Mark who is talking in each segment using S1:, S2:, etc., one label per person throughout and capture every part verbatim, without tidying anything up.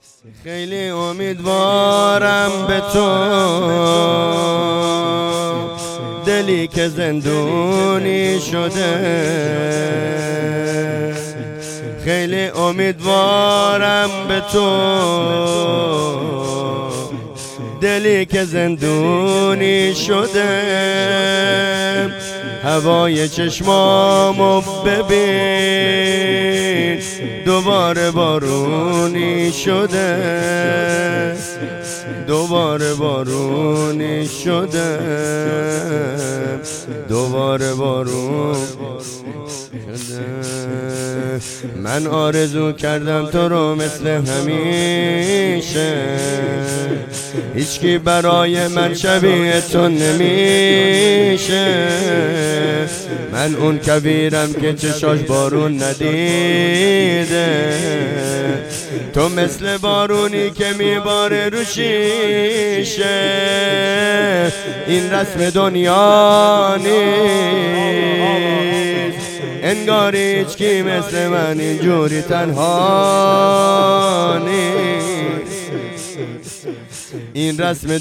S1: خیلی امیدوارم به تو، دلی که زندونی شده. خیلی امیدوارم به تو، دلی که زندونی شده. هوای چشمامو ببین، دوباره بارونی شده، دوباره بارونی شده، دوباره بارون شده. من آرزو کردم تو رو مثل همیشه، هیچکی برای من شبیه تو نمیشه. من اون کویرم که چشاش بارون ندیده، تو مثل بارونی که میباره رو شیشه. این رسم دنیا نیست، انگار هیچکی مثل من اینجوری تنها نیست. این رسم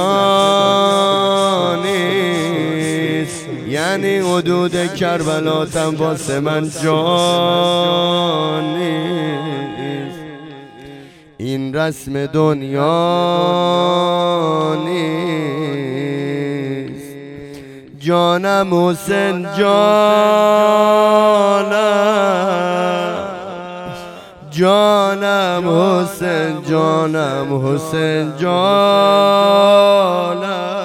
S1: دنیا نیست، یعنی حدود کربلا تن واسه من جان نیست. این رسم دنیا نیست. جانم حسین جانم، جانم حسین، جانم حسین جانم.